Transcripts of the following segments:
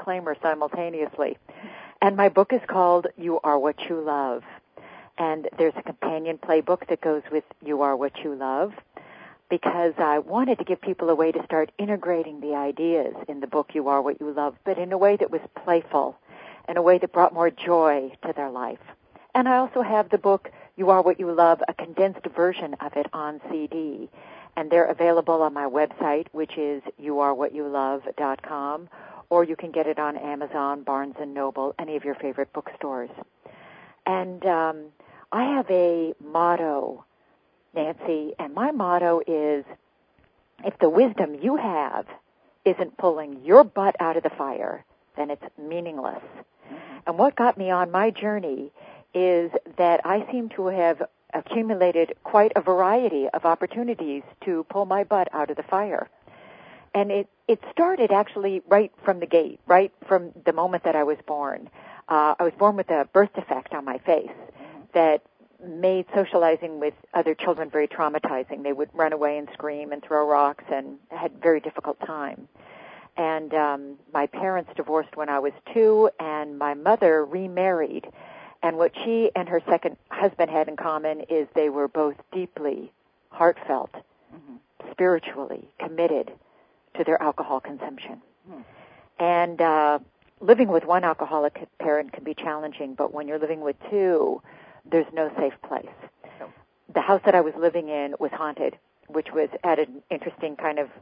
disclaimer simultaneously. And my book is called You Are What You Love. And there's a companion playbook that goes with You Are What You Love, because I wanted to give people a way to start integrating the ideas in the book You Are What You Love, but in a way that was playful, in a way that brought more joy to their life. And I also have the book You Are What You Love, a condensed version of it on CD. And they're available on my website, which is youarewhatyouLove.com, or you can get it on Amazon, Barnes & Noble, any of your favorite bookstores. And I have a motto, Nancy, and my motto is, if the wisdom you have isn't pulling your butt out of the fire, then it's meaningless. Mm-hmm. And what got me on my journey is that I seem to have accumulated quite a variety of opportunities to pull my butt out of the fire. And it started actually right from the gate, right from the moment that I was born. I was born with a birth defect on my face that made socializing with other children very traumatizing. They would run away and scream and throw rocks and had a very difficult time. And my parents divorced when I was 2, and my mother remarried. And what she and her second husband had in common is they were both deeply heartfelt, spiritually committed to their alcohol consumption. And living with one alcoholic parent can be challenging, but when you're living with 2, there's no safe place. No. The house that I was living in was haunted, which was at an interesting kind of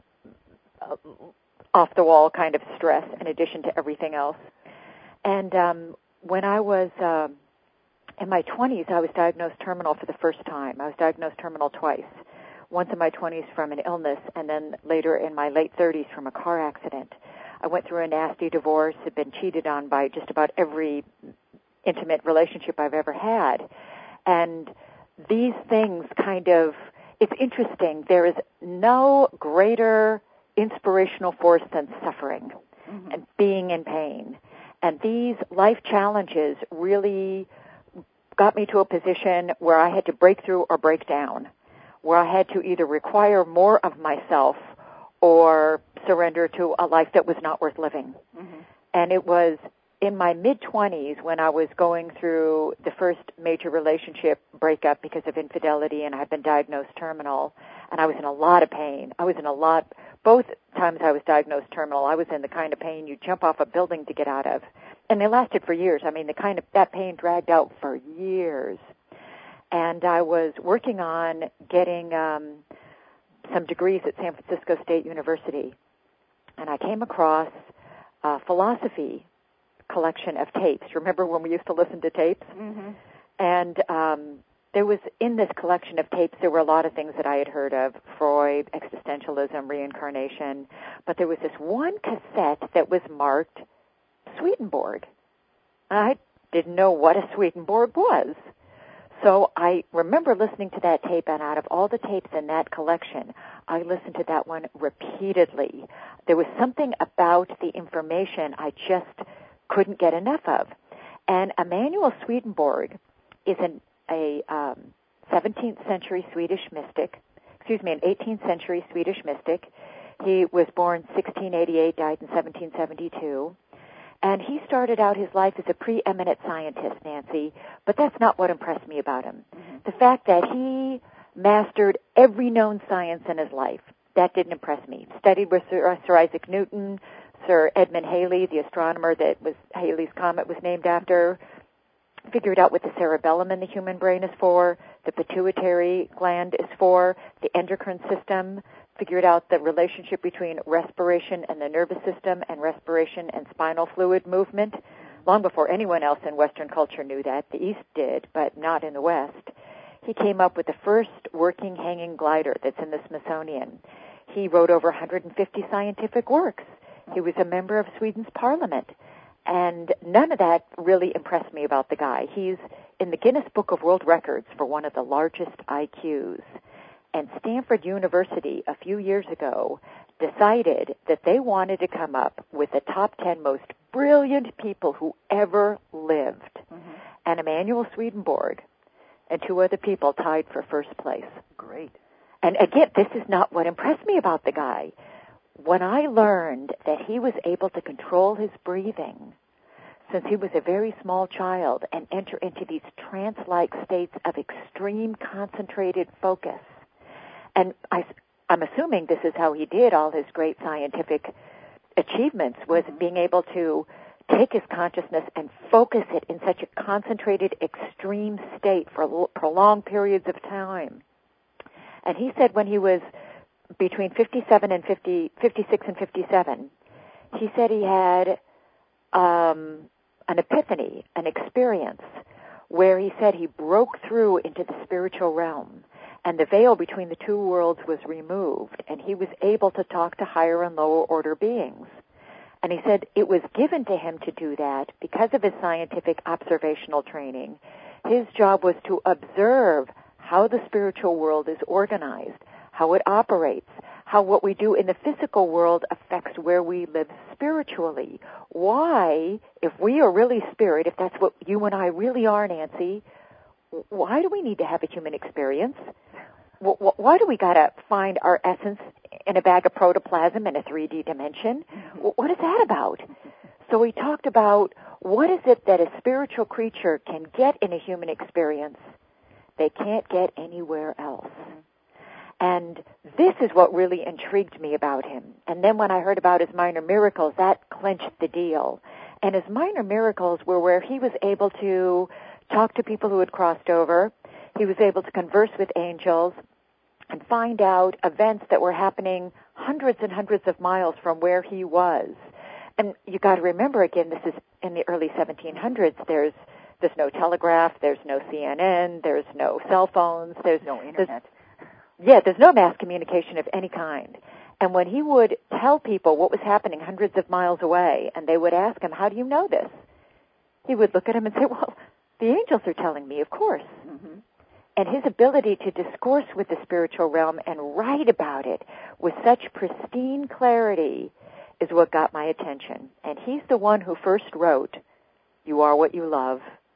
off-the-wall kind of stress in addition to everything else. And when I was in my 20s, I was diagnosed terminal for the first time. I was diagnosed terminal twice, once in my 20s from an illness, and then later in my late 30s from a car accident. I went through a nasty divorce, had been cheated on by just about every intimate relationship I've ever had. And these things kind of, it's interesting. There is no greater inspirational force than suffering and being in pain. And these life challenges really got me to a position where I had to break through or break down, where I had to either require more of myself or surrender to a life that was not worth living. And it was in my mid-20s when I was going through the first major relationship breakup because of infidelity, and I had been diagnosed terminal, and I was in a lot of pain. Both times I was diagnosed terminal, I was in the kind of pain you jump off a building to get out of. And it lasted for years. I mean, that pain dragged out for years. And I was working on getting some degrees at San Francisco State University. And I came across a philosophy collection of tapes. Remember when we used to listen to tapes? And there was, in this collection of tapes, there were a lot of things that I had heard of, Freud, existentialism, reincarnation. But there was this one cassette that was marked Swedenborg. I didn't know what a Swedenborg was. So I remember listening to that tape, and out of all the tapes in that collection, I listened to that one repeatedly. There was something about the information I just couldn't get enough of. And Emanuel Swedenborg is an 17th century Swedish mystic, an 18th century Swedish mystic. He was born 1688, died in 1772. And he started out his life as a preeminent scientist, Nancy, but that's not what impressed me about him. The fact that he mastered every known science in his life, that didn't impress me. Studied with Sir Isaac Newton, Sir Edmund Halley, the astronomer that was Halley's Comet was named after, figured out what the cerebellum in the human brain is for, the pituitary gland is for, the endocrine system, figured out the relationship between respiration and the nervous system and respiration and spinal fluid movement, long before anyone else in Western culture knew that. The East did, but not in the West. He came up with the first working hanging glider that's in the Smithsonian. He wrote over 150 scientific works. He was a member of Sweden's parliament. And none of that really impressed me about the guy. He's in the Guinness Book of World Records for one of the largest IQs. And Stanford University, a few years ago, decided that they wanted to come up with the top 10 most brilliant people who ever lived. And Emanuel Swedenborg and 2 other people tied for first place. Great. And again, this is not what impressed me about the guy. when I learned that he was able to control his breathing since he was a very small child and enter into these trance-like states of extreme concentrated focus, and I'm assuming this is how he did all his great scientific achievements, was being able to take his consciousness and focus it in such a concentrated, extreme state for prolonged periods of time. And he said when he was between 56 and 57, he said he had an epiphany, an experience, where he said he broke through into the spiritual realm, and the veil between the two worlds was removed, and he was able to talk to higher and lower order beings. And he said it was given to him to do that because of his scientific observational training. His job was to observe how the spiritual world is organized, how it operates, how what we do in the physical world affects where we live spiritually. Why, if we are really spirit, if that's what you and I really are, Nancy, why do we need to have a human experience? Why do we got to find our essence in a bag of protoplasm in a 3D dimension? What is that about? So we talked about what is it that a spiritual creature can get in a human experience they can't get anywhere else. And this is what really intrigued me about him. And then when I heard about his minor miracles, that clinched the deal. And his minor miracles were where he was able to talk to people who had crossed over. He was able to converse with angels and find out events that were happening hundreds and hundreds of miles from where he was. And you got to remember, again, this is in the early 1700s. There's no telegraph, there's no CNN, there's no cell phones, there's no internet. There's no mass communication of any kind. And when he would tell people what was happening hundreds of miles away, and they would ask him, how do you know this? He would look at him and say, well, the angels are telling me, of course. Mm-hmm. And his ability to discourse with the spiritual realm and write about it with such pristine clarity is what got my attention. And he's the one who first wrote, "You are what you love,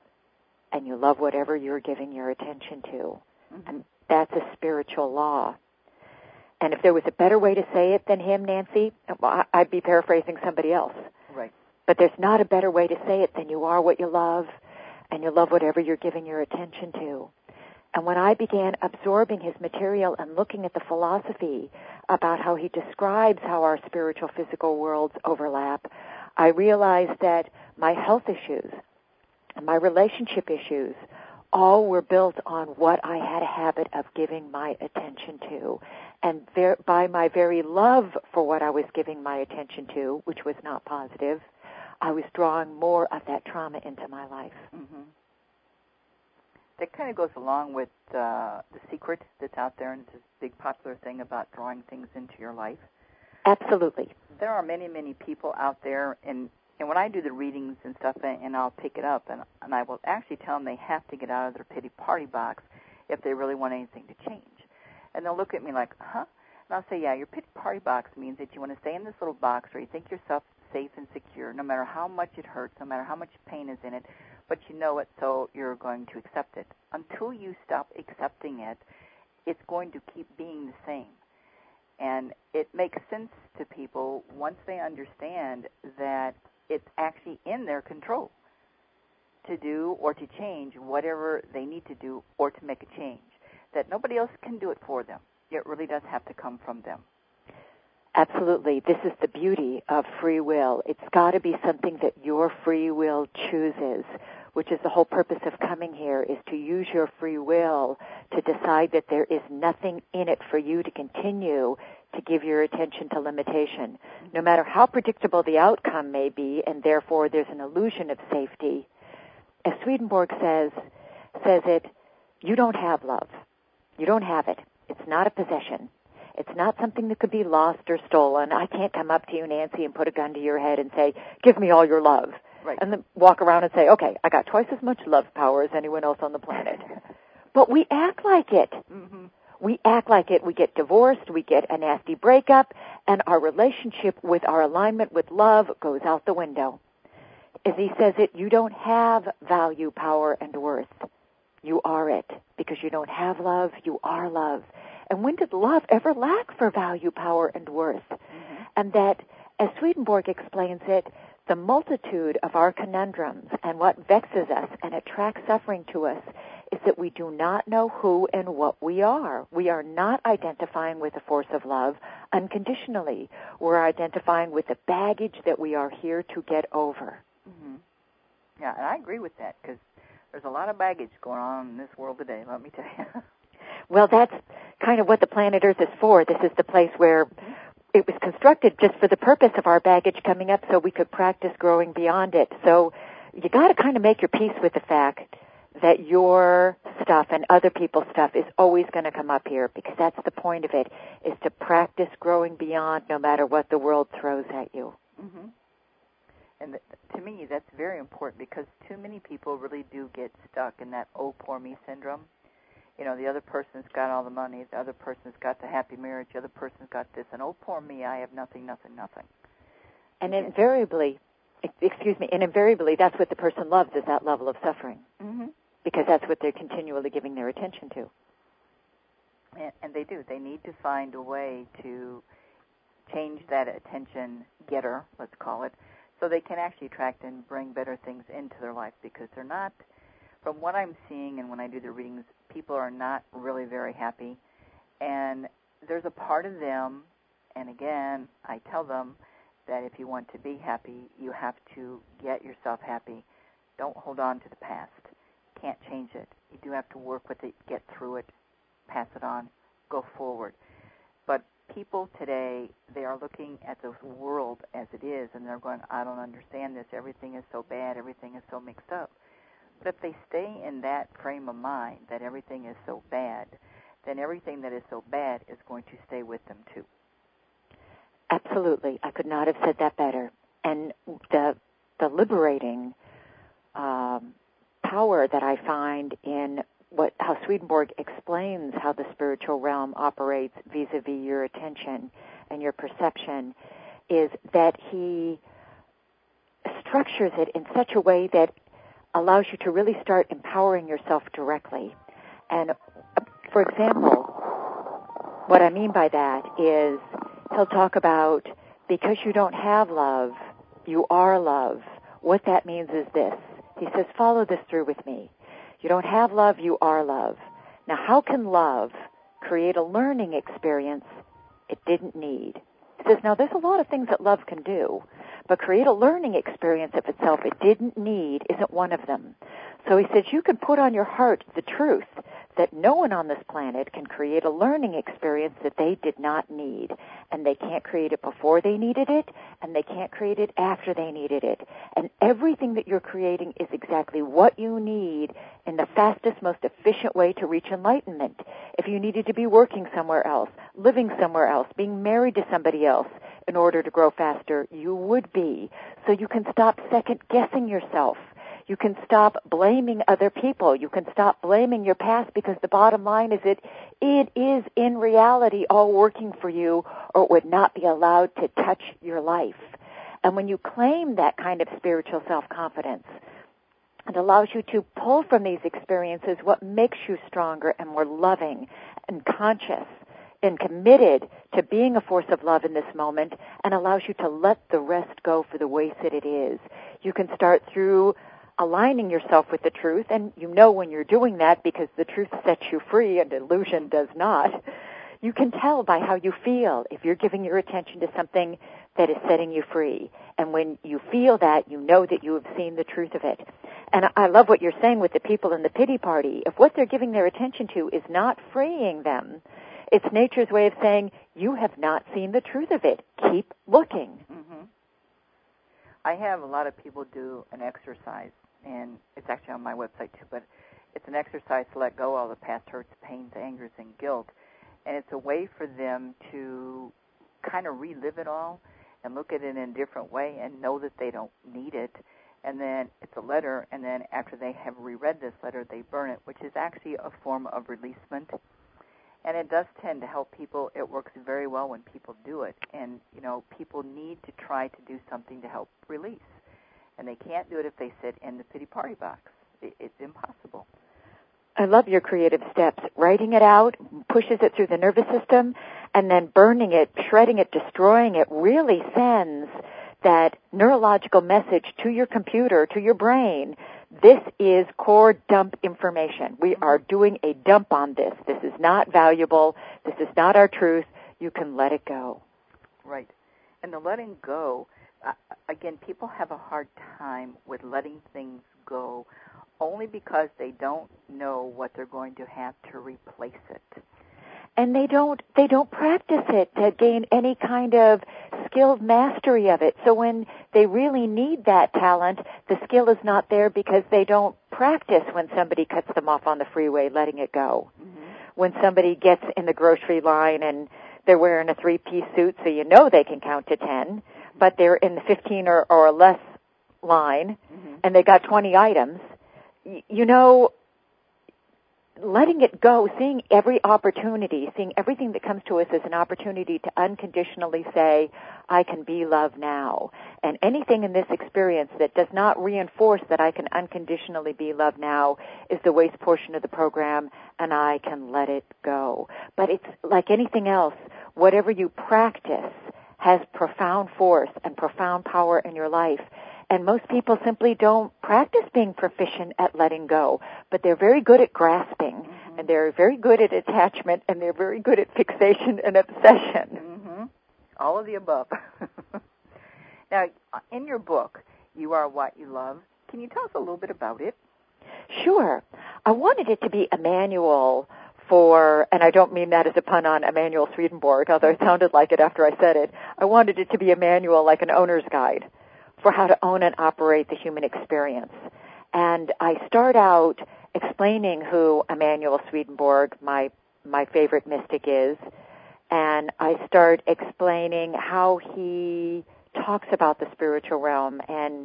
and you love whatever you're giving your attention to." Mm-hmm. And that's a spiritual law. And if there was a better way to say it than him, Nancy, I'd be paraphrasing somebody else. Right. But there's not a better way to say it than you are what you love, and you love whatever you're giving your attention to. And when I began absorbing his material and looking at the philosophy about how he describes how our spiritual physical worlds overlap, I realized that my health issues and my relationship issues all were built on what I had a habit of giving my attention to. And by my very love for what I was giving my attention to, which was not positive, I was drawing more of that trauma into my life. Mm-hmm. That kind of goes along with The Secret that's out there, and it's this big popular thing about drawing things into your life. Absolutely. There are many, many people out there, and when I do the readings and stuff, and I'll pick it up, and I will actually tell them they have to get out of their pity party box if they really want anything to change. And they'll look at me like, huh? And I'll say, yeah, your pity party box means that you want to stay in this little box where you think yourself safe and secure, no matter how much it hurts, no matter how much pain is in it, but you know it, so you're going to accept it. Until you stop accepting it, it's going to keep being the same. And it makes sense to people once they understand that it's actually in their control to do or to change whatever they need to do or to make a change, that nobody else can do it for them. It really does have to come from them. Absolutely. This is the beauty of free will. It's got to be something that your free will chooses, which is the whole purpose of coming here, is to use your free will to decide that there is nothing in it for you to continue to give your attention to limitation. No matter how predictable the outcome may be, and therefore there's an illusion of safety, as Swedenborg says it, you don't have love. You don't have it. It's not a possession. It's not something that could be lost or stolen. I can't come up to you, Nancy, and put a gun to your head and say, give me all your love. Right. And then walk around and say, okay, I got twice as much love power as anyone else on the planet. But we act like it. Mm-hmm. We act like it. We get divorced. We get a nasty breakup. And our relationship with our alignment with love goes out the window. As he says it, you don't have value, power, and worth. You are it. Because you don't have love, you are love. And when did love ever lack for value, power, and worth? Mm-hmm. And that, as Swedenborg explains it, the multitude of our conundrums and what vexes us and attracts suffering to us is that we do not know who and what we are. We are not identifying with the force of love unconditionally. We're identifying with the baggage that we are here to get over. Mm-hmm. Yeah, and I agree with that, because there's a lot of baggage going on in this world today, let me tell you. Well, that's kind of what the planet Earth is for. This is the place where it was constructed just for the purpose of our baggage coming up so we could practice growing beyond it. So you got to kind of make your peace with the fact that your stuff and other people's stuff is always going to come up here, because that's the point of it, is to practice growing beyond no matter what the world throws at you. Mm-hmm. And to me, that's very important, because too many people really do get stuck in that oh, poor me syndrome. You know, the other person's got all the money, the other person's got the happy marriage, the other person's got this, and oh, poor me, I have nothing, nothing, nothing. And invariably, that's what the person loves, is that level of suffering. Mm-hmm. Because that's what they're continually giving their attention to. And they do. They need to find a way to change that attention getter, let's call it, so they can actually attract and bring better things into their life, because they're not, from what I'm seeing and when I do the readings, people are not really very happy. And there's a part of them, and again, I tell them that if you want to be happy, you have to get yourself happy. Don't hold on to the past. Can't change it. You do have to work with it, get through it, pass it on, go forward. But people today, they are looking at the world as it is, and they're going, I don't understand this. Everything is so bad. Everything is so mixed up. But if they stay in that frame of mind, that everything is so bad, then everything that is so bad is going to stay with them too. Absolutely. I could not have said that better. And the liberating power that I find in how Swedenborg explains how the spiritual realm operates vis-a-vis your attention and your perception is that he structures it in such a way that allows you to really start empowering yourself directly. And, for example, what I mean by that is he'll talk about, because you don't have love, you are love. What that means is this. He says, follow this through with me. You don't have love, you are love. Now, how can love create a learning experience it didn't need? He says, now, there's a lot of things that love can do, but create a learning experience of itself it didn't need isn't one of them. So he says, you can put on your heart the truth that no one on this planet can create a learning experience that they did not need. And they can't create it before they needed it, and they can't create it after they needed it. And everything that you're creating is exactly what you need in the fastest, most efficient way to reach enlightenment. If you needed to be working somewhere else, living somewhere else, being married to somebody else in order to grow faster, you would be. So you can stop second-guessing yourself. You can stop blaming other people. You can stop blaming your past, because the bottom line is it is in reality all working for you, or it would not be allowed to touch your life. And when you claim that kind of spiritual self-confidence, it allows you to pull from these experiences what makes you stronger and more loving and conscious and committed to being a force of love in this moment, and allows you to let the rest go for the waste that it is. You can start through aligning yourself with the truth, and you know when you're doing that, because the truth sets you free and illusion does not. You can tell by how you feel if you're giving your attention to something that is setting you free. And when you feel that, you know that you have seen the truth of it. And I love what you're saying with the people in the pity party. If what they're giving their attention to is not freeing them, it's nature's way of saying, you have not seen the truth of it. Keep looking. Mm-hmm. I have a lot of people do an exercise, and it's actually on my website too, but it's an exercise to let go of all the past hurts, pains, angers, and guilt. And it's a way for them to kind of relive it all and look at it in a different way and know that they don't need it. And then it's a letter, and then after they have reread this letter, they burn it, which is actually a form of releasement. And it does tend to help people. It works very well when people do it. And, you know, people need to try to do something to help release. And they can't do it if they sit in the pity party box. It's impossible. I love your creative steps. Writing it out pushes it through the nervous system, and then burning it, shredding it, destroying it really sends that neurological message to your computer, to your brain. This is core dump information. We are doing a dump on this. This is not valuable. This is not our truth. You can let it go. Right. And the letting go, again, people have a hard time with letting things go only because they don't know what they're going to have to replace it. And they don't practice it to gain any kind of skilled mastery of it. So when they really need that talent, the skill is not there because they don't practice when somebody cuts them off on the freeway, letting it go. Mm-hmm. When somebody gets in the grocery line and they're wearing a 3-piece suit, so you know they can count to 10, but they're in the 15 or less line, and they got 20 items. You know, letting it go, seeing every opportunity, seeing everything that comes to us as an opportunity to unconditionally say, I can be loved now. And anything in this experience that does not reinforce that I can unconditionally be loved now is the waste portion of the program, and I can let it go. But it's like anything else, whatever you practice has profound force and profound power in your life. And most people simply don't practice being proficient at letting go, but they're very good at grasping, and they're very good at attachment, and they're very good at fixation and obsession. All of the above. Now, in your book, You Are What You Love, can you tell us a little bit about it? Sure. I wanted it to be a manual for, and I don't mean that as a pun on Emanuel Swedenborg, although it sounded like it after I said it. I wanted it to be a manual like an owner's guide for how to own and operate the human experience. And I start out explaining who Emanuel Swedenborg, my favorite mystic, is, and I start explaining how he talks about the spiritual realm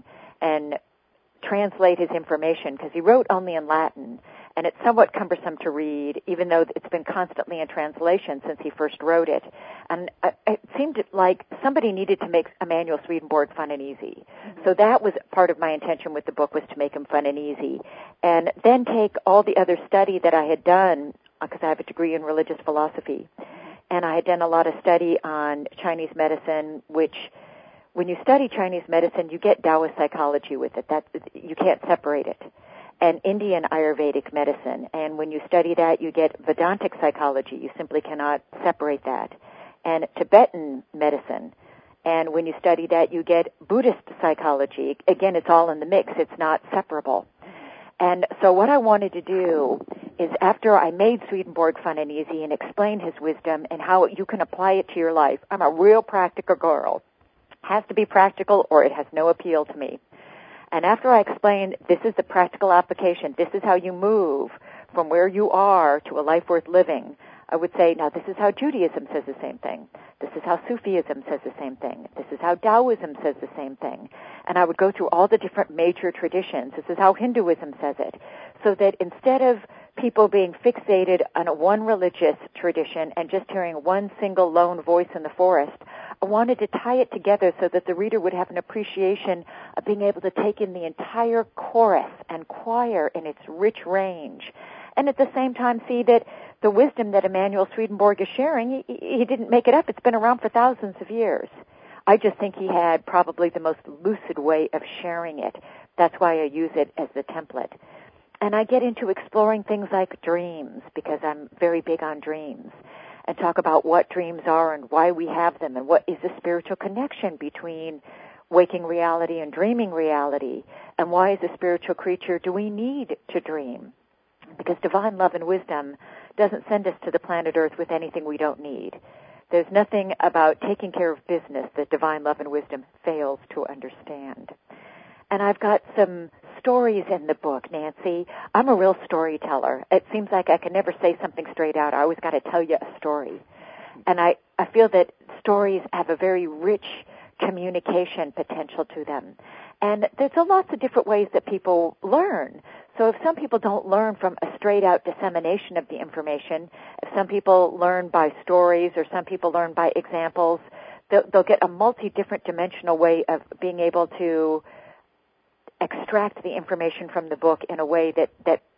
and translate his information, because he wrote only in Latin, and it's somewhat cumbersome to read, even though it's been constantly in translation since he first wrote it. And it seemed like somebody needed to make Emanuel Swedenborg fun and easy. So that was part of my intention with the book, was to make him fun and easy. And then take all the other study that I had done, because I have a degree in religious philosophy, and I had done a lot of study on Chinese medicine, which, when you study Chinese medicine, you get Taoist psychology with it. You can't separate it. And Indian Ayurvedic medicine. And when you study that, you get Vedantic psychology. You simply cannot separate that. And Tibetan medicine. And when you study that, you get Buddhist psychology. Again, it's all in the mix. It's not separable. And so what I wanted to do is, after I made Swedenborg fun and easy and explained his wisdom and how you can apply it to your life, I'm a real practical girl. Has to be practical or it has no appeal to me. And after I explained, this is the practical application, this is how you move from where you are to a life worth living, I would say, now this is how Judaism says the same thing. This is how Sufism says the same thing. This is how Taoism says the same thing. And I would go through all the different major traditions. This is how Hinduism says it. So that instead of people being fixated on one religious tradition and just hearing one single lone voice in the forest, I wanted to tie it together so that the reader would have an appreciation of being able to take in the entire chorus and choir in its rich range. And at the same time see that the wisdom that Emanuel Swedenborg is sharing, he didn't make it up. It's been around for thousands of years. I just think he had probably the most lucid way of sharing it. That's why I use it as the template. And I get into exploring things like dreams, because I'm very big on dreams, and talk about what dreams are and why we have them, and what is the spiritual connection between waking reality and dreaming reality, and why, as a spiritual creature, do we need to dream? Because divine love and wisdom doesn't send us to the planet Earth with anything we don't need. There's nothing about taking care of business that divine love and wisdom fails to understand. And I've got some stories in the book, Nancy. I'm a real storyteller. It seems like I can never say something straight out. I always got to tell you a story. And I feel that stories have a very rich communication potential to them. And there's lots of different ways that people learn. So if some people don't learn from a straight-out dissemination of the information, if some people learn by stories or some people learn by examples, they'll get a multi-different dimensional way of being able to extract the information from the book in a way that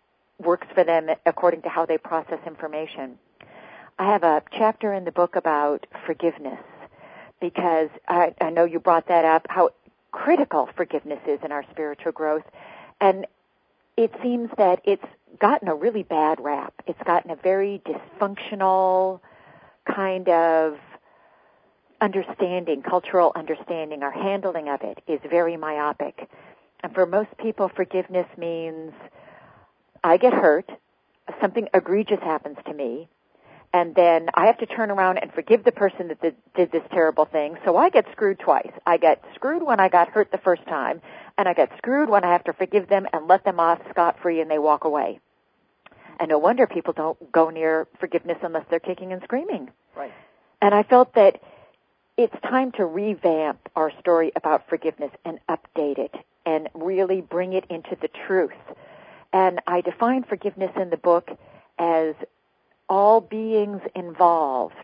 works for them according to how they process information. I have a chapter in the book about forgiveness because I know you brought that up, how critical forgiveness is in our spiritual growth. And it seems that it's gotten a really bad rap. It's gotten a very dysfunctional kind of understanding, cultural understanding. Our handling of it is very myopic. And for most people, forgiveness means I get hurt, something egregious happens to me, and then I have to turn around and forgive the person that did this terrible thing, so I get screwed twice. I get screwed when I got hurt the first time, and I get screwed when I have to forgive them and let them off scot-free and they walk away. And no wonder people don't go near forgiveness unless they're kicking and screaming. Right. And I felt that it's time to revamp our story about forgiveness and update it and really bring it into the truth. And I define forgiveness in the book as all beings involved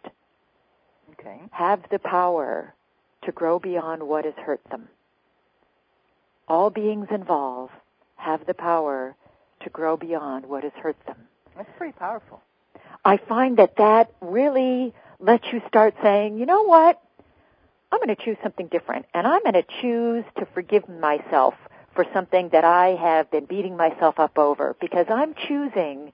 have the power to grow beyond what has hurt them. All beings involved have the power to grow beyond what has hurt them. That's pretty powerful. I find that really lets you start saying, you know what? I'm going to choose something different, and I'm going to choose to forgive myself for something that I have been beating myself up over, because I'm choosing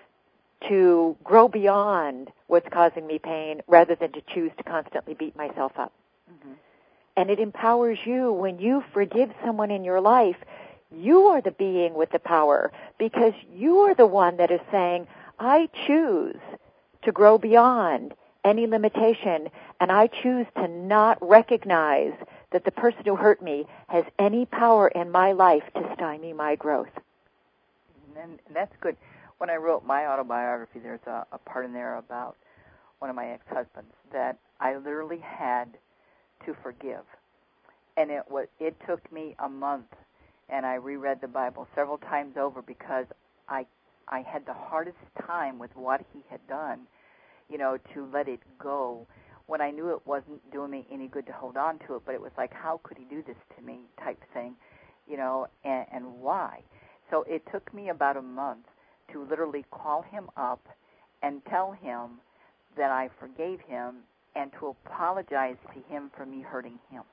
to grow beyond what's causing me pain rather than to choose to constantly beat myself up. Mm-hmm. And it empowers you when you forgive someone in your life. You are the being with the power, because you are the one that is saying, I choose to grow beyond any limitation, and I choose to not recognize that the person who hurt me has any power in my life to stymie my growth. And that's good. When I wrote my autobiography, there's a part in there about one of my ex-husbands that I literally had to forgive. And it took me a month, and I reread the Bible several times over because I had the hardest time with what he had done, to let it go when I knew it wasn't doing me any good to hold on to it, but it was like, how could he do this to me type thing, and why? So it took me about a month to literally call him up and tell him that I forgave him and to apologize to him for me hurting him.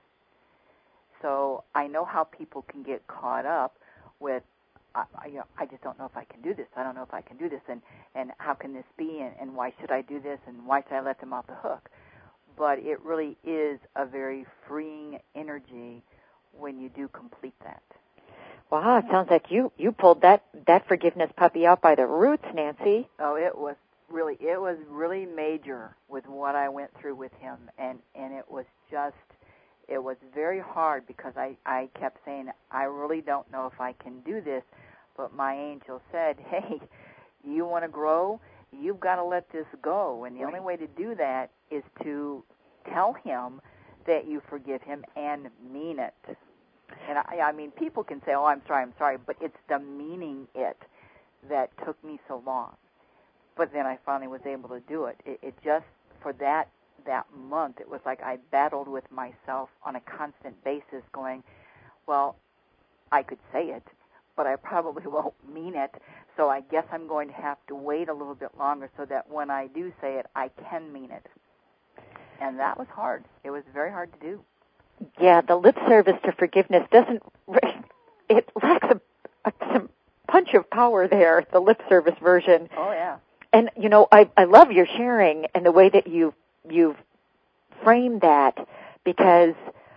So I know how people can get caught up with, I just don't know if I can do this. I don't know if I can do this, and how can this be, and why should I do this, and why should I let them off the hook? But it really is a very freeing energy when you do complete that. Wow, it sounds like you pulled that forgiveness puppy out by the roots, Nancy. Oh, it was really major with what I went through with him, and it was very hard because I kept saying, I really don't know if I can do this, but my angel said, hey, you want to grow? You've got to let this go, and the only way to do that is to tell him that you forgive him and mean it. And I mean, people can say, oh, I'm sorry, but it's the meaning it that took me so long. But then I finally was able to do it. It just, for that month, it was like I battled with myself on a constant basis going, well, I could say it, but I probably won't mean it, so I guess I'm going to have to wait a little bit longer so that when I do say it, I can mean it. And that was hard. It was very hard to do. Yeah, the lip service to forgiveness it lacks some punch of power there, the lip service version. Oh, yeah. And, I love your sharing and the way that you've framed that, because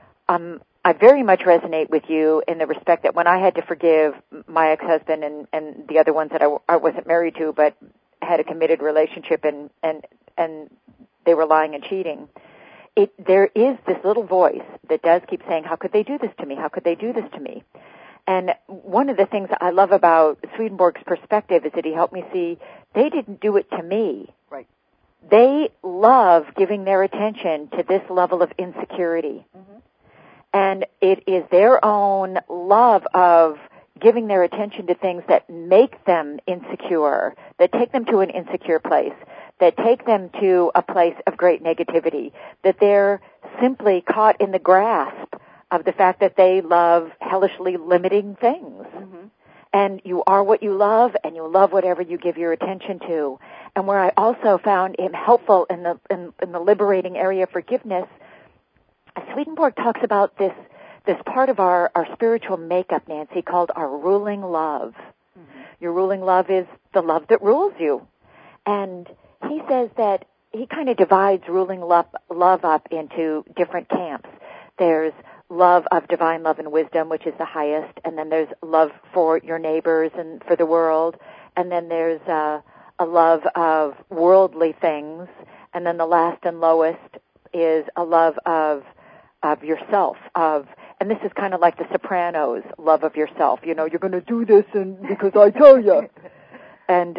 I very much resonate with you in the respect that when I had to forgive my ex-husband and the other ones that I wasn't married to but had a committed relationship and they were lying and cheating, there is this little voice that does keep saying, how could they do this to me? How could they do this to me? And one of the things I love about Swedenborg's perspective is that he helped me see they didn't do it to me. Right. They love giving their attention to this level of insecurity. Mm-hmm. And it is their own love of giving their attention to things that make them insecure, that take them to an insecure place, that take them to a place of great negativity, that they're simply caught in the grasp of the fact that they love hellishly limiting things. Mm-hmm. and you are what you love, and you love whatever you give your attention to. And where I also found him helpful in the liberating area of forgiveness, Swedenborg talks about this part of our spiritual makeup, Nancy, called our ruling love. Mm-hmm. Your ruling love is the love that rules you. And he says that he kind of divides ruling love up into different camps. There's love of divine love and wisdom, which is the highest, and then there's love for your neighbors and for the world, and then there's a love of worldly things, and then the last and lowest is a love of yourself, and this is kind of like the Sopranos, love of yourself. You know, you're going to do this and because I tell you. And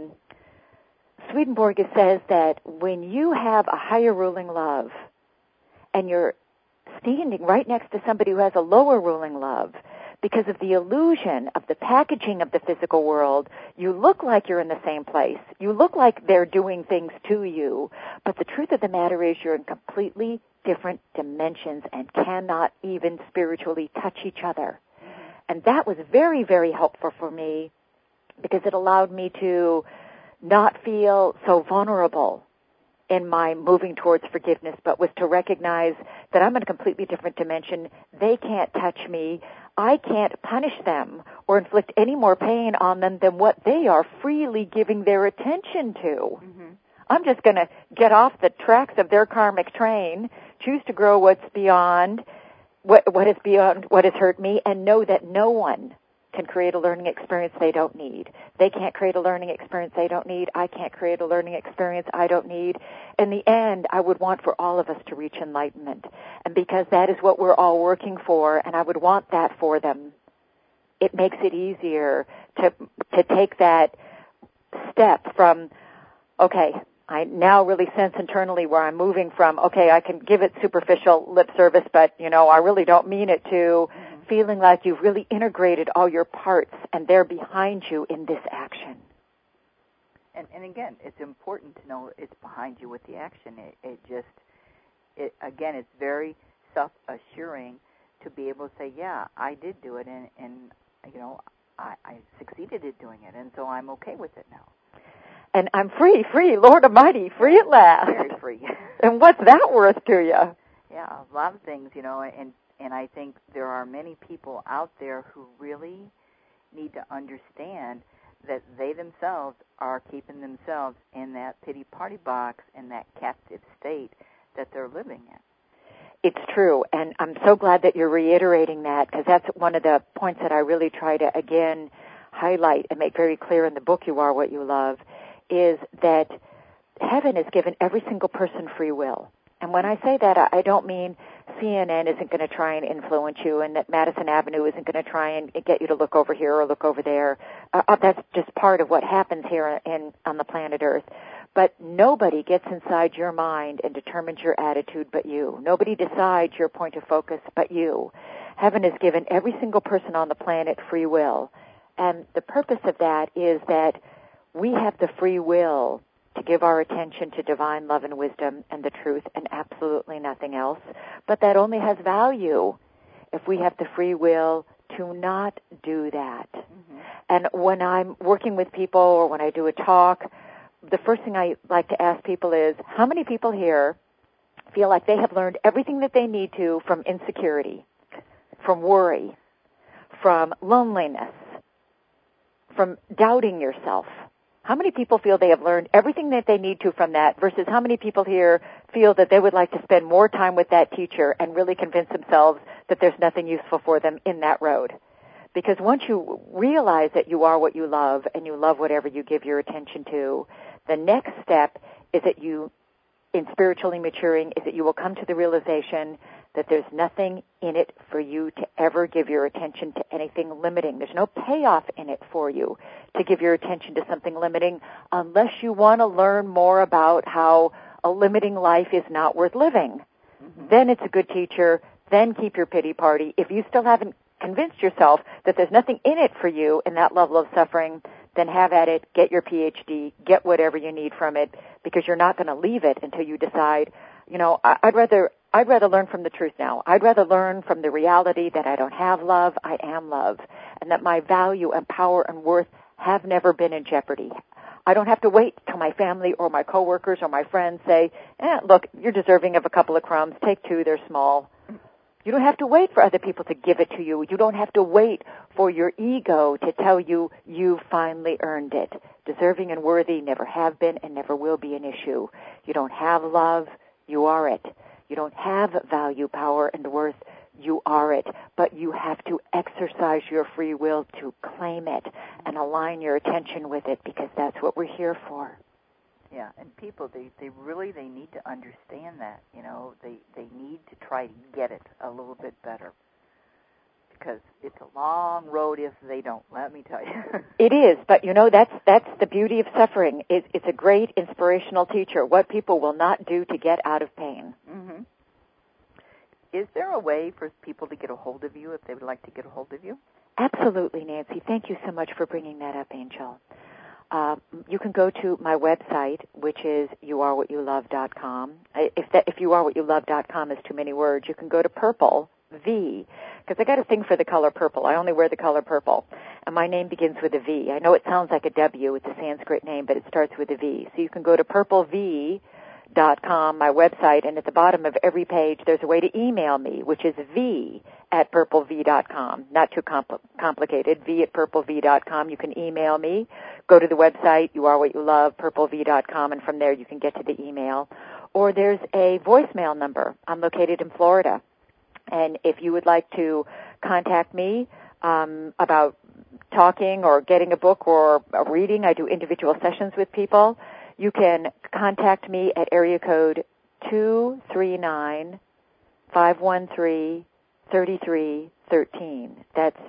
Swedenborg says that when you have a higher ruling love and you're standing right next to somebody who has a lower ruling love, because of the illusion of the packaging of the physical world, you look like you're in the same place. You look like they're doing things to you, but the truth of the matter is you're in completely different dimensions and cannot even spiritually touch each other. Mm-hmm. And that was very, very helpful for me because it allowed me to not feel so vulnerable in my moving towards forgiveness, but was to recognize that I'm in a completely different dimension. They can't touch me. I can't punish them or inflict any more pain on them than what they are freely giving their attention to. Mm-hmm. I'm just going to get off the tracks of their karmic train, choose to grow what's beyond, what is beyond what has hurt me, and know that no one can create a learning experience they don't need. They can't create a learning experience they don't need. I can't create a learning experience I don't need. In the end, I would want for all of us to reach enlightenment. And because that is what we're all working for, and I would want that for them, it makes it easier to take that step from, okay, I now really sense internally where I'm moving from, okay, I can give it superficial lip service, but, you know, I really don't mean it to, feeling like you've really integrated all your parts and they're behind you in this action. And again, it's important to know it's behind you with the action. Again, it's very self-assuring to be able to say, yeah, I did do it, and you know, I succeeded at doing it, and so I'm okay with it now. And I'm free, Lord Almighty, free at last. Very free. And what's that worth to you? Yeah, a lot of things, you know, and I think there are many people out there who really need to understand that they themselves are keeping themselves in that pity party box, in that captive state that they're living in. It's true, and I'm so glad that you're reiterating that, because that's one of the points that I really try to, again, highlight and make very clear in the book, You Are What You Love, is that heaven has given every single person free will. And when I say that, I don't mean CNN isn't going to try and influence you and that Madison Avenue isn't going to try and get you to look over here or look over there. That's just part of what happens here on the planet Earth. But nobody gets inside your mind and determines your attitude but you. Nobody decides your point of focus but you. Heaven has given every single person on the planet free will. And the purpose of that is that we have the free will to give our attention to divine love and wisdom and the truth and absolutely nothing else. But that only has value if we have the free will to not do that. Mm-hmm. And when I'm working with people or when I do a talk, the first thing I like to ask people is, how many people here feel like they have learned everything that they need to from insecurity, from worry, from loneliness, from doubting yourself? How many people feel they have learned everything that they need to from that versus how many people here feel that they would like to spend more time with that teacher and really convince themselves that there's nothing useful for them in that road? Because once you realize that you are what you love and you love whatever you give your attention to, the next step is that you, in spiritually maturing, is that you will come to the realization that there's nothing in it for you to ever give your attention to anything limiting. There's no payoff in it for you to give your attention to something limiting unless you want to learn more about how a limiting life is not worth living. Mm-hmm. Then it's a good teacher. Then keep your pity party. If you still haven't convinced yourself that there's nothing in it for you in that level of suffering, then have at it, get your PhD, get whatever you need from it, because you're not going to leave it until you decide, you know, I'd rather I'd rather learn from the truth now. I'd rather learn from the reality that I don't have love, I am love, and that my value and power and worth have never been in jeopardy. I don't have to wait till my family or my coworkers or my friends say, look, you're deserving of a couple of crumbs. Take two, they're small. You don't have to wait for other people to give it to you. You don't have to wait for your ego to tell you you finally earned it. Deserving and worthy never have been and never will be an issue. You don't have love, you are it. You don't have value, power, and worth, you are it. But you have to exercise your free will to claim it and align your attention with it, because that's what we're here for. Yeah, and people, they need to understand that, they need to try to get it a little bit better, because it's a long road if they don't, let me tell you. It is, but that's the beauty of suffering. It's a great inspirational teacher, what people will not do to get out of pain. Mm-hmm. Is there a way for people to get a hold of you if they would like to get a hold of you? Absolutely, Nancy. Thank you so much for bringing that up, Angel. You can go to my website, which is youarewhatyouLove.com. If youarewhatyouLove.com is too many words, you can go to Purple V, because I got a thing for the color purple. I only wear the color purple, and my name begins with a V. I know it sounds like a W. It's a Sanskrit name, but it starts with a V. So you can go to purplev.com, my website, and at the bottom of every page there's a way to email me, which is v@purplev.com. Not too complicated, v@purplev.com. You can email me. Go to the website, You Are What You Love, purplev.com, and from there you can get to the email. Or there's a voicemail number. I'm located in Florida. And if you would like to contact me about talking or getting a book or a reading, I do individual sessions with people, you can contact me at area code 239-513-3313. That's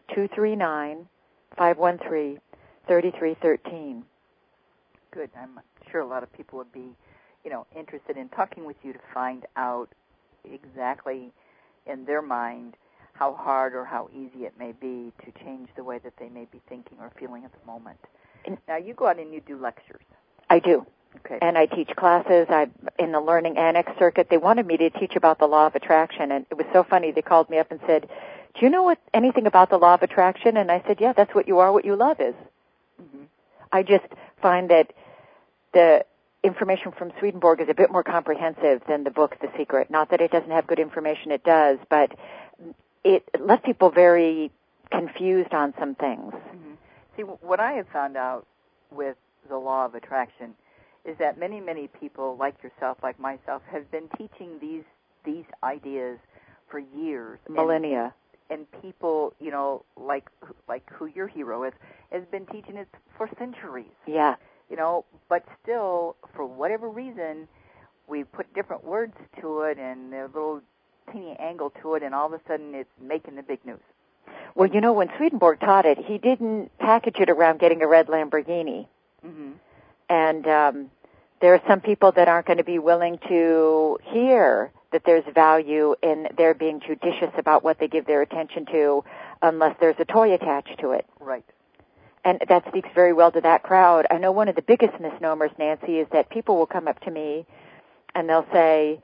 239-513-3313. Good. I'm sure a lot of people would be, interested in talking with you to find out exactly in their mind how hard or how easy it may be to change the way that they may be thinking or feeling at the moment. Now, you go out and you do lectures. I do. Okay. And I teach classes. I'm in the Learning Annex circuit. They wanted me to teach about the law of attraction, and it was so funny. They called me up and said, do you know anything about the law of attraction? And I said, yeah, that's what You Are What You Love is. Mm-hmm. I just find that the information from Swedenborg is a bit more comprehensive than the book The Secret. Not that it doesn't have good information, it does, but it left people very confused on some things. Mm-hmm. See, what I have found out with the law of attraction is that many, many people like yourself, like myself, have been teaching these ideas for years. Millennia. And people, like who your hero is, has been teaching it for centuries. Yeah. But still, for whatever reason, we put different words to it and a little teeny angle to it, and all of a sudden it's making the big news. Well, when Swedenborg taught it, he didn't package it around getting a red Lamborghini. Mm-hmm. And there are some people that aren't going to be willing to hear that there's value in their being judicious about what they give their attention to unless there's a toy attached to it. Right. And that speaks very well to that crowd. I know one of the biggest misnomers, Nancy, is that people will come up to me and they'll say,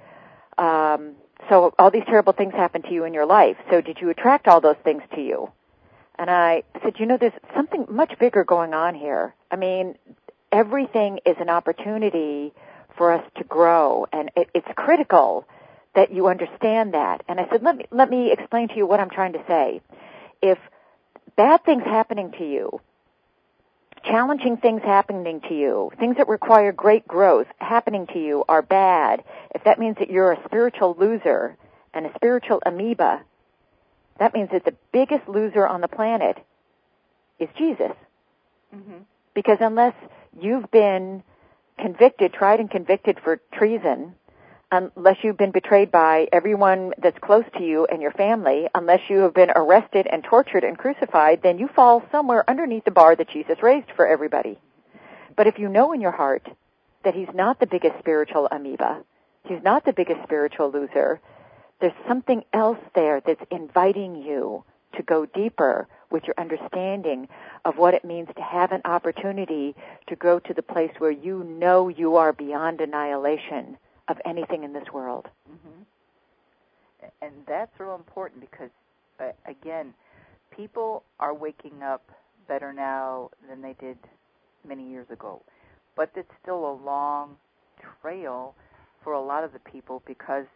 so all these terrible things happened to you in your life, so did you attract all those things to you? And I said, there's something much bigger going on here. I mean, everything is an opportunity for us to grow, and it's critical that you understand that. And I said, let me explain to you what I'm trying to say. If bad things happening to you, challenging things happening to you, things that require great growth happening to you are bad, if that means that you're a spiritual loser and a spiritual amoeba, that means that the biggest loser on the planet is Jesus. Mm-hmm. Because unless you've been tried and convicted for treason, unless you've been betrayed by everyone that's close to you and your family, unless you have been arrested and tortured and crucified, then you fall somewhere underneath the bar that Jesus raised for everybody. But if you know in your heart that he's not the biggest spiritual amoeba, he's not the biggest spiritual loser, there's something else there that's inviting you to go deeper with your understanding of what it means to have an opportunity to grow to the place where you know you are beyond annihilation of anything in this world. Mm-hmm. And that's real important because, again, people are waking up better now than they did many years ago. But it's still a long trail for a lot of the people because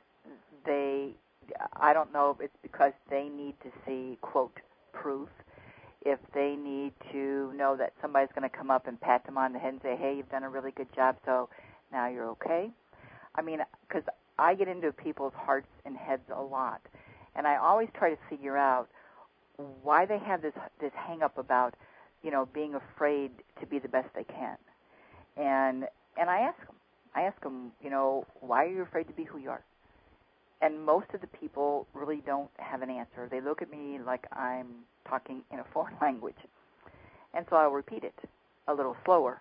I don't know if it's because they need to see, quote, proof, if they need to know that somebody's going to come up and pat them on the head and say, hey, you've done a really good job, so now you're okay. I mean, because I get into people's hearts and heads a lot, and I always try to figure out why they have this hang-up about, being afraid to be the best they can. And I ask them, why are you afraid to be who you are? And most of the people really don't have an answer. They look at me like I'm talking in a foreign language. And so I'll repeat it a little slower,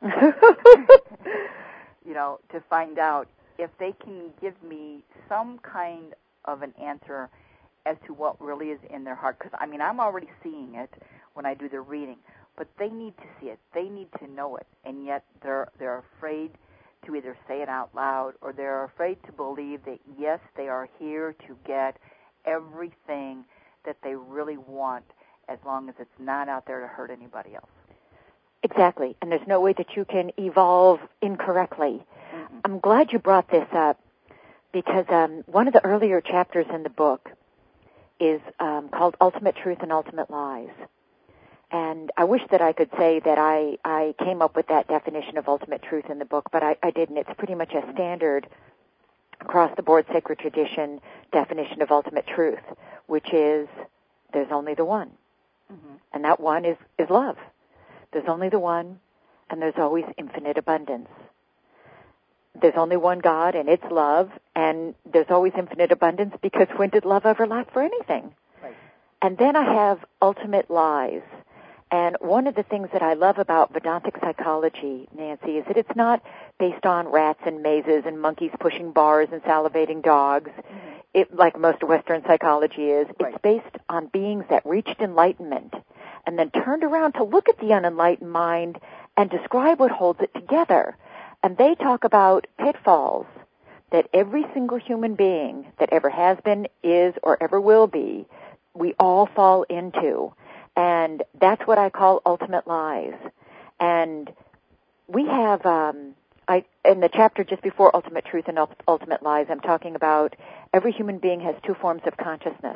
to find out if they can give me some kind of an answer as to what really is in their heart. Because, I'm already seeing it when I do the reading, but they need to see it. They need to know it, and yet they're afraid to either say it out loud or they're afraid to believe that, yes, they are here to get everything that they really want as long as it's not out there to hurt anybody else. Exactly, and there's no way that you can evolve incorrectly. Mm-hmm. I'm glad you brought this up because one of the earlier chapters in the book is called Ultimate Truth and Ultimate Lies. And I wish that I could say that I came up with that definition of ultimate truth in the book, but I didn't. It's pretty much a standard across-the-board sacred tradition definition of ultimate truth, which is there's only the one. Mm-hmm. And that one is love. There's only the one, and there's always infinite abundance. There's only one God, and it's love, and there's always infinite abundance because when did love ever lack for anything? Right. And then I have ultimate lies. And one of the things that I love about Vedantic psychology, Nancy, is that it's not based on rats and mazes and monkeys pushing bars and salivating dogs, like most Western psychology is. Right. It's based on beings that reached enlightenment and then turned around to look at the unenlightened mind and describe what holds it together. And they talk about pitfalls that every single human being that ever has been, is, or ever will be, we all fall into. And that's what I call ultimate lies. And we have, in the chapter just before Ultimate Truth and Ultimate Lies, I'm talking about every human being has two forms of consciousness.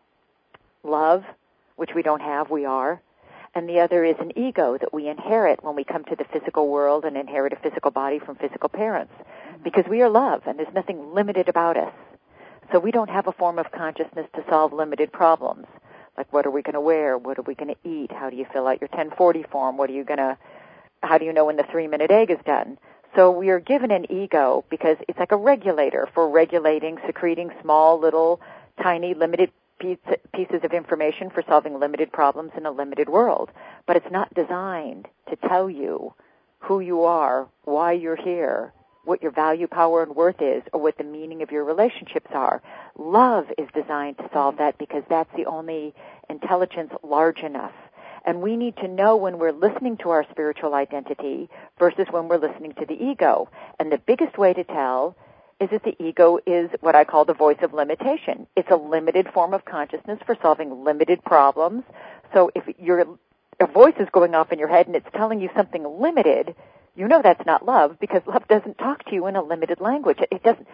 Love, which we don't have, we are. And the other is an ego that we inherit when we come to the physical world and inherit a physical body from physical parents. Because we are love, and there's nothing limited about us. So we don't have a form of consciousness to solve limited problems. Like, what are we going to wear? What are we going to eat? How do you fill out your 1040 form? How do you know when the 3-minute egg is done? So we are given an ego because it's like a regulator for regulating, secreting small, little, tiny, limited pieces of information for solving limited problems in a limited world. But it's not designed to tell you who you are, why you're here, what your value, power, and worth is, or what the meaning of your relationships are. Love is designed to solve that because that's the only intelligence large enough. And we need to know when we're listening to our spiritual identity versus when we're listening to the ego. And the biggest way to tell is that the ego is what I call the voice of limitation. It's a limited form of consciousness for solving limited problems. So if a voice is going off in your head and it's telling you something limited, you know that's not love because love doesn't talk to you in a limited language. It doesn't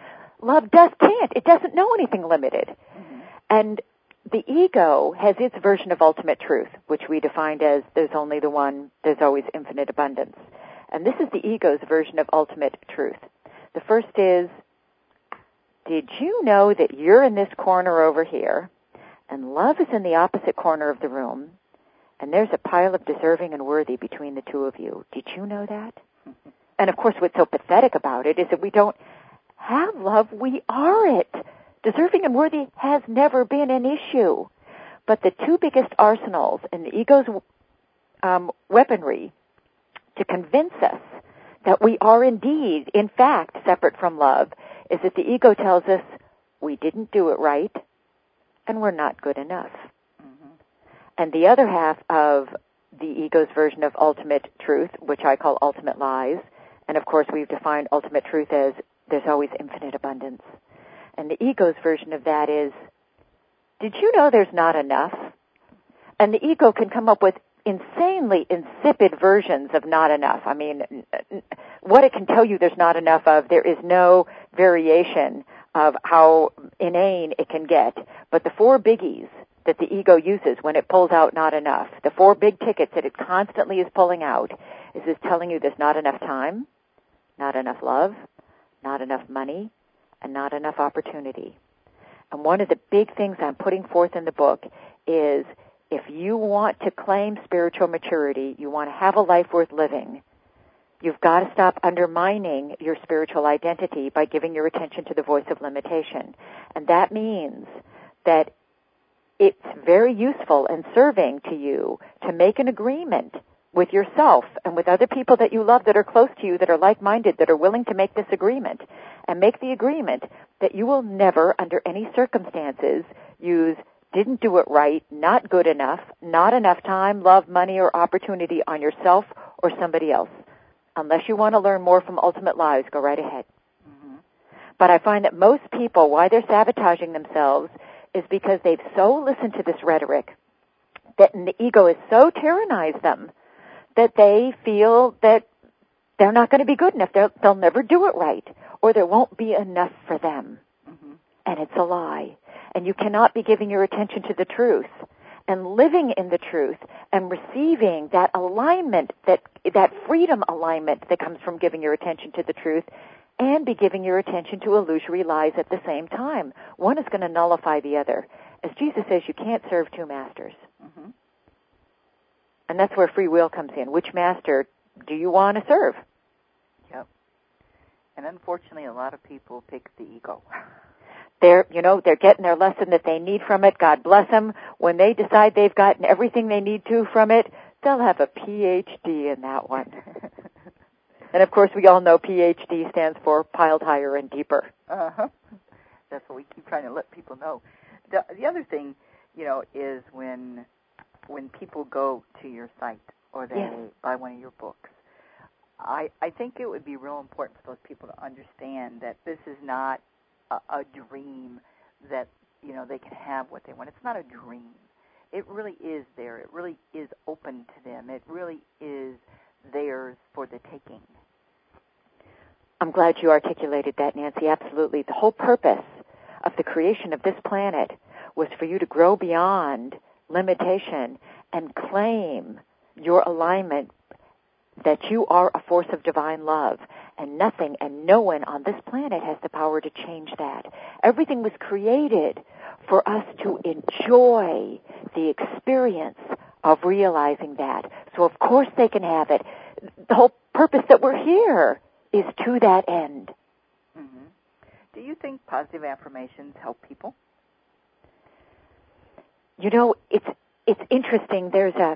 know anything limited. Mm-hmm. And the ego has its version of ultimate truth, which we defined as there's only the one, there's always infinite abundance. And this is the ego's version of ultimate truth. The first is, did you know that you're in this corner over here, and love is in the opposite corner of the room, and there's a pile of deserving and worthy between the two of you? Did you know that? And, of course, what's so pathetic about it is that we don't have love. We are it. Deserving and worthy has never been an issue. But the two biggest arsenals in the ego's weaponry to convince us that we are indeed, in fact, separate from love is that the ego tells us we didn't do it right and we're not good enough. Mm-hmm. And the other half of the ego's version of ultimate truth, which I call ultimate lies, and of course we've defined ultimate truth as there's always infinite abundance. And the ego's version of that is, did you know there's not enough? And the ego can come up with insanely insipid versions of not enough. I mean, what it can tell you there's not enough of, there is no variation of how inane it can get. But the four biggies that the ego uses when it pulls out not enough, the four big tickets that it constantly is pulling out, is it's telling you there's not enough time, not enough love, not enough money, and not enough opportunity. And one of the big things I'm putting forth in the book is, if you want to claim spiritual maturity, you want to have a life worth living, you've got to stop undermining your spiritual identity by giving your attention to the voice of limitation. And that means that it's very useful and serving to you to make an agreement with yourself and with other people that you love that are close to you, that are like-minded, that are willing to make this agreement, and make the agreement that you will never, under any circumstances, use didn't do it right, not good enough, not enough time, love, money, or opportunity on yourself or somebody else. Unless you want to learn more from Ultimate Lives, go right ahead. Mm-hmm. But I find that most people, why they're sabotaging themselves, is because they've so listened to this rhetoric that the ego has so tyrannized them that they feel that they're not going to be good enough. They'll never do it right, or there won't be enough for them. Mm-hmm. And it's a lie. And you cannot be giving your attention to the truth and living in the truth and receiving that alignment, that freedom alignment that comes from giving your attention to the truth, and be giving your attention to illusory lies at the same time. One is going to nullify the other. As Jesus says, you can't serve two masters. Mm-hmm. And that's where free will comes in. Which master do you want to serve? Yep. And unfortunately, a lot of people pick the ego. They're getting their lesson that they need from it. God bless them. When they decide they've gotten everything they need to from it, they'll have a PhD in that one. And, of course, we all know PhD stands for piled higher and deeper. Uh-huh. That's what we keep trying to let people know. The other thing, is when people go to your site or they buy one of your books, I think it would be real important for those people to understand that this is not a dream that, they can have what they want. It's not a dream. It really is there. It really is open to them. It really is theirs for the taking. I'm glad you articulated that, Nancy. Absolutely. The whole purpose of the creation of this planet was for you to grow beyond limitation and claim your alignment that you are a force of divine love, and nothing and no one on this planet has the power to change that. Everything was created for us to enjoy the experience of realizing that. So of course they can have it. The whole purpose that we're here is to that end. Mm-hmm. Do you think positive affirmations help people? It's interesting. There's a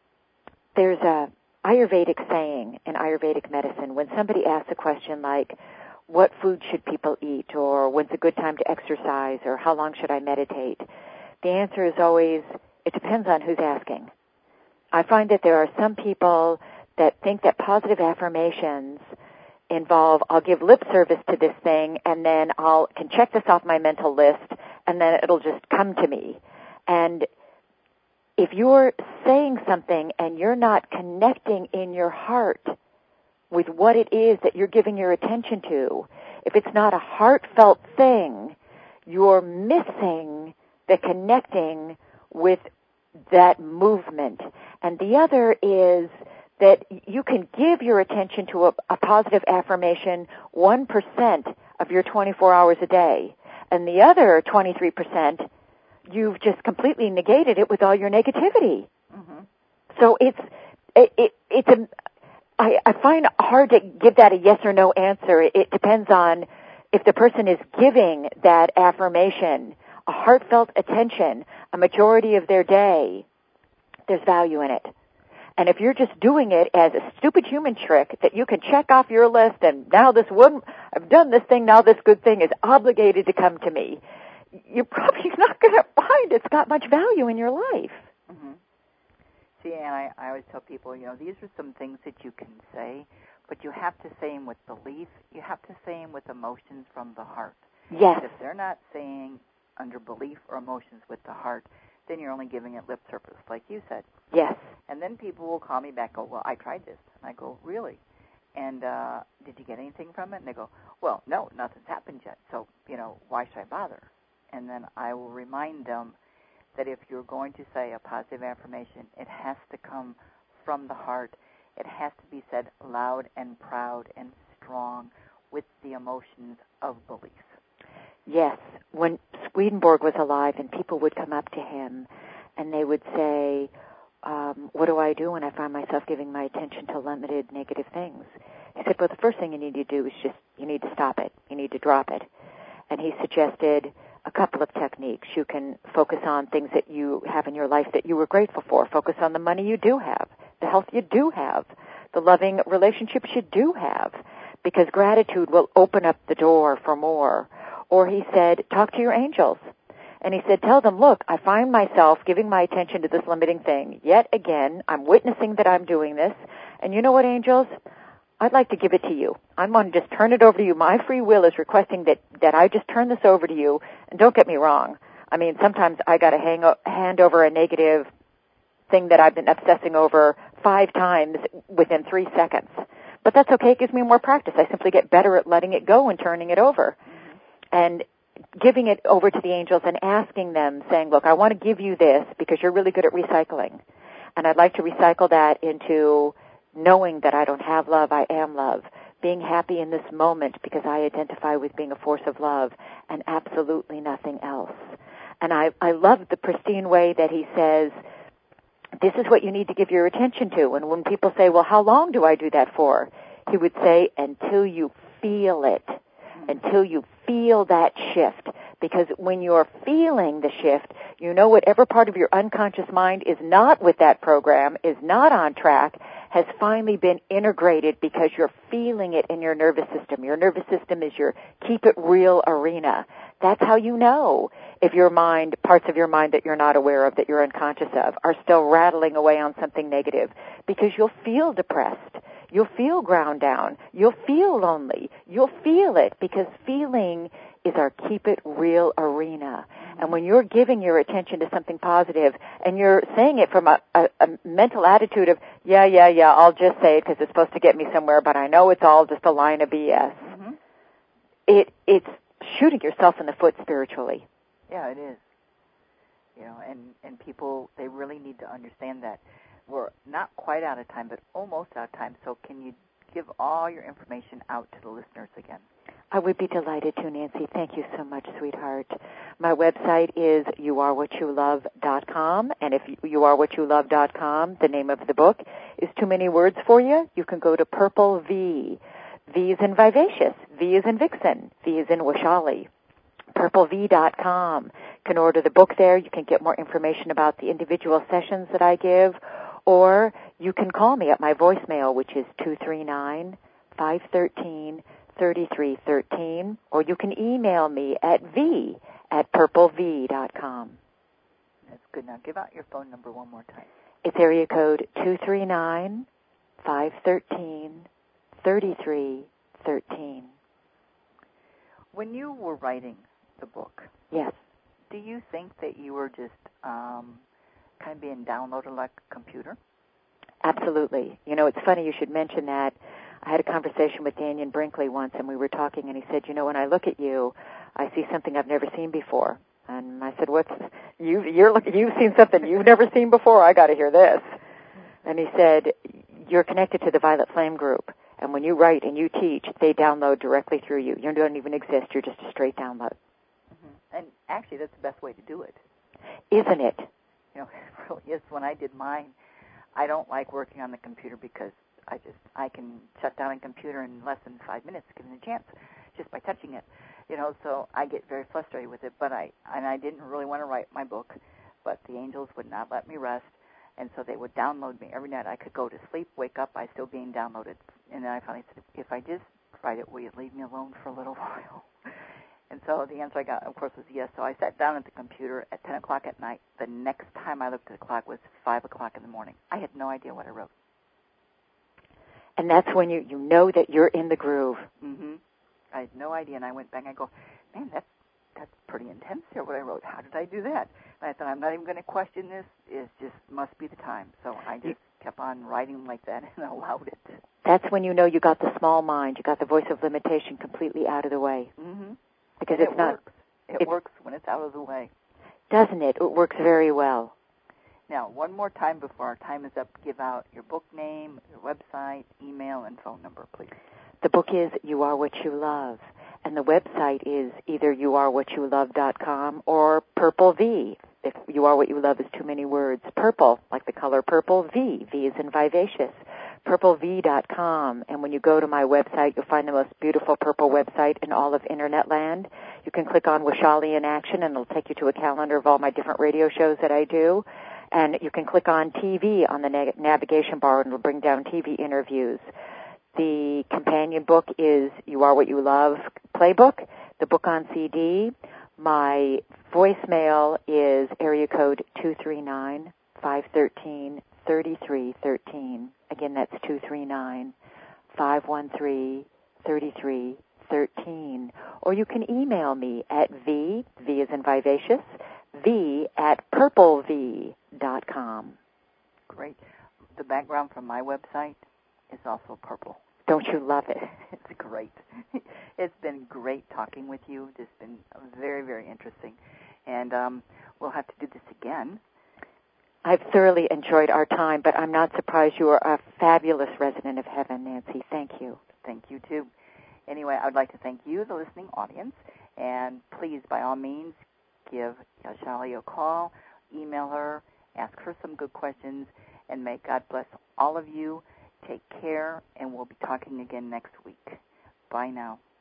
Ayurvedic saying in Ayurvedic medicine, when somebody asks a question like, what food should people eat, or when's a good time to exercise, or how long should I meditate, the answer is always, it depends on who's asking. I find that there are some people that think that positive affirmations involve, I'll give lip service to this thing, and then can check this off my mental list, and then it'll just come to me. And if you're saying something and you're not connecting in your heart with what it is that you're giving your attention to, if it's not a heartfelt thing, you're missing the connecting with that movement. And the other is that you can give your attention to a positive affirmation 1% of your 24 hours a day, and the other 23%, you've just completely negated it with all your negativity. Mm-hmm. So I find it hard to give that a yes or no answer. It depends on if the person is giving that affirmation a heartfelt attention a majority of their day, there's value in it. And if you're just doing it as a stupid human trick that you can check off your list, and now I've done this thing, now this good thing is obligated to come to me, you're probably not going to find it's got much value in your life. Mm-hmm. See, and I always tell people, these are some things that you can say, but you have to say them with belief. You have to say them with emotions from the heart. Yes. If they're not saying under belief or emotions with the heart, then you're only giving it lip service, like you said. Yes. And then people will call me back, go, well, I tried this. And I go, really? And did you get anything from it? And they go, well, no, nothing's happened yet. So, why should I bother? And then I will remind them that if you're going to say a positive affirmation, it has to come from the heart. It has to be said loud and proud and strong with the emotions of belief. Yes. When Swedenborg was alive and people would come up to him and they would say, what do I do when I find myself giving my attention to limited negative things? He said, well, the first thing you need to do is you need to stop it. You need to drop it. And he suggested a couple of techniques. You can focus on things that you have in your life that you were grateful for. Focus on the money you do have, the health you do have, the loving relationships you do have, because gratitude will open up the door for more. Or he said, talk to your angels. And he said, tell them, look, I find myself giving my attention to this limiting thing. Yet again, I'm witnessing that I'm doing this. And you know what, angels? I'd like to give it to you. I'm going to just turn it over to you. My free will is requesting that I just turn this over to you. And don't get me wrong. I mean, sometimes I got to hand over a negative thing that I've been obsessing over 5 times within 3 seconds. But that's okay. It gives me more practice. I simply get better at letting it go and turning it over. And giving it over to the angels and asking them, saying, look, I want to give you this because you're really good at recycling. And I'd like to recycle that into knowing that I don't have love, I am love. Being happy in this moment because I identify with being a force of love and absolutely nothing else. And I love the pristine way that he says, this is what you need to give your attention to. And when people say, well, how long do I do that for? He would say, until you feel it. Until you feel that shift. Because when you're feeling the shift, you know whatever part of your unconscious mind is not with that program, is not on track, has finally been integrated because you're feeling it in your nervous system. Your nervous system is your keep it real arena. That's how you know if your mind, parts of your mind that you're not aware of, that you're unconscious of, are still rattling away on something negative, because you'll feel depressed. You'll feel ground down. You'll feel lonely. You'll feel it, because feeling is our keep it real arena. And when you're giving your attention to something positive and you're saying it from a mental attitude of, yeah, I'll just say it because it's supposed to get me somewhere, but I know it's all just a line of BS. Mm-hmm. It's shooting yourself in the foot spiritually. Yeah, it is. And people, they really need to understand that. We're not quite out of time, but almost out of time. So can you give all your information out to the listeners again? I would be delighted to, Nancy. Thank you so much, sweetheart. My website is youarewhatyoulove.com, and if youarewhatyoulove.com, the name of the book is too many words for you, you can go to Purple V. V is in Vivacious, V is in Vixen, V is in Washali. PurpleV.com. You can order the book there. You can get more information about the individual sessions that I give, or you can call me at my voicemail, which is 239-513-3313, or you can email me at v@purplev.com. That's good. Now give out your phone number one more time. It's area code 239-513-3313. When you were writing the book, yes, do you think that you were just kind of being downloaded like a computer? Absolutely. It's funny you should mention that. I had a conversation with Daniel Brinkley once, and we were talking, and he said, when I look at you, I see something I've never seen before. And I said, you've seen something you've never seen before? I got to hear this. And he said, you're connected to the Violet Flame group, and when you write and you teach, they download directly through you. You don't even exist. You're just a straight download. Mm-hmm. And actually, that's the best way to do it. Isn't it? It really is. When I did mine, I don't like working on the computer because I can shut down a computer in less than 5 minutes, given a chance, just by touching it. So I get very frustrated with it. But I didn't really want to write my book, but the angels would not let me rest, and so they would download me every night. I could go to sleep, wake up, I still being downloaded. And then I finally said, if I just write it, will you leave me alone for a little while? And so the answer I got, of course, was yes. So I sat down at the computer at 10 o'clock at night. The next time I looked at the clock was 5 o'clock in the morning. I had no idea what I wrote. And that's when you know that you're in the groove. Mm-hmm. I had no idea, and I went back and I go, man, that's pretty intense here, what I wrote. How did I do that? And I thought, I'm not even going to question this. It just must be the time. So I just kept on writing like that and allowed it. That's when you know you got the small mind. You got the voice of limitation completely out of the way. Mm-hmm. Because and it's not... Works. It works when it's out of the way. Doesn't it? It works very well. Now, one more time before our time is up, give out your book name, your website, email, and phone number, please. The book is You Are What You Love, and the website is either youarewhatyouLove.com or Purple V. If You Are What You Love is too many words. Purple, like the color purple, V. V is in vivacious. PurpleV.com. And when you go to my website, you'll find the most beautiful purple website in all of Internet land. You can click on Wishali in Action, and it'll take you to a calendar of all my different radio shows that I do. And you can click on TV on the navigation bar, and it'll bring down TV interviews. The companion book is You Are What You Love Playbook, the book on CD. My voicemail is area code 239-513-3313. Again, that's 239-513-3313. Or you can email me at V is in vivacious, v@purplev.com. Great. The background from my website is also purple. Don't you love it? It's great. It's been great talking with you. It's been very, very interesting. And we'll have to do this again. I've thoroughly enjoyed our time, but I'm not surprised you are a fabulous resident of heaven, Nancy. Thank you. Thank you, too. Anyway, I would like to thank you, the listening audience, and please, by all means, give Wishali a call, email her, ask her some good questions, and may God bless all of you. Take care, and we'll be talking again next week. Bye now.